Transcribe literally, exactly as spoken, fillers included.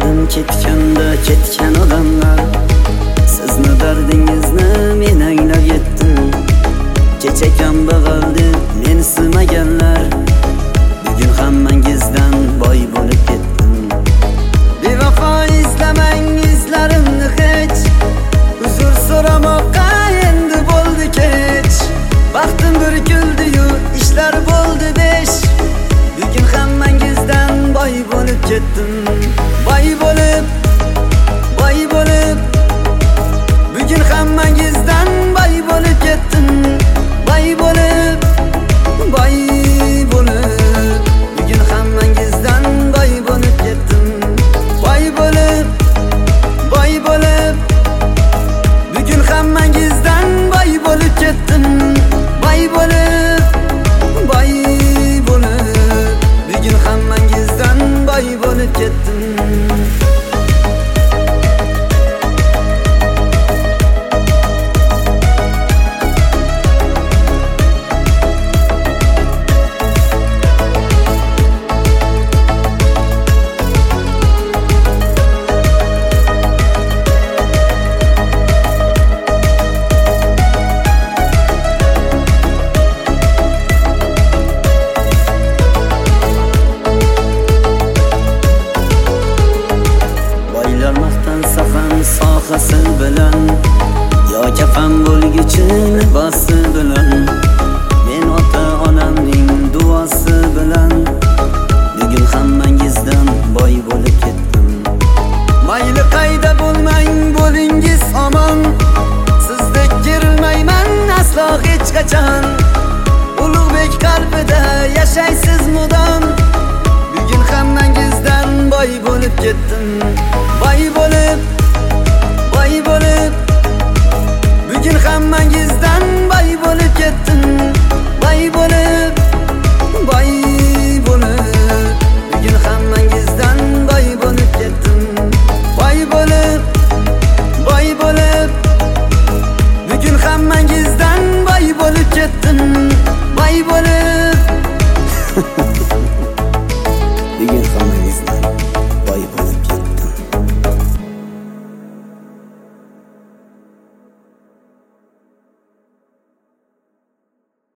Ko'rdim ketganda ketgan odamlar, sizni dardingizni men anglab yetdim. Kecha kambag'aldi meni sinaganlar, bugun hammangizdan boy bo'lib ketdim. Bevafo izlamang izlarimni hech, uzr so'ramoqqa endi bo'ldi kech. Baxtim bir kuldi-yu ishlar bo'ldi besh, bugun hammangizdan boy bo'lib ketdim. Boy bo'lib, boy bo'lib, bugun hammangizdan boy bo'lib ketdim. Boy bo'lib, boy bo'lib, bugun hammangizdan boy bo'lib ketdim. Boy bo'lib, boy bo'lib, bugun hammangizdan boy bo'lib ketdim. Boy bo'lib, boy bo'lib, bugun hammangizdan boy bo'lib ketdim. Sohasi bilan yo kafan bo'lgichi libosi bilan, men ota onamning duosi bilan bugun hammangizdan boy bo'lib ketdim. Mayli qayda bo'lmang bo'lingiz omon, sizdek kerilmayman aslo hech qachon. Ulug'bek qalbida yashaysiz mudom, bugun hammangizdan boy bo'lib ketdim. Boy bo'lib, boy bo'lib, bugun hammangizdan boy bo'lib ketdim. Boy bo'lib,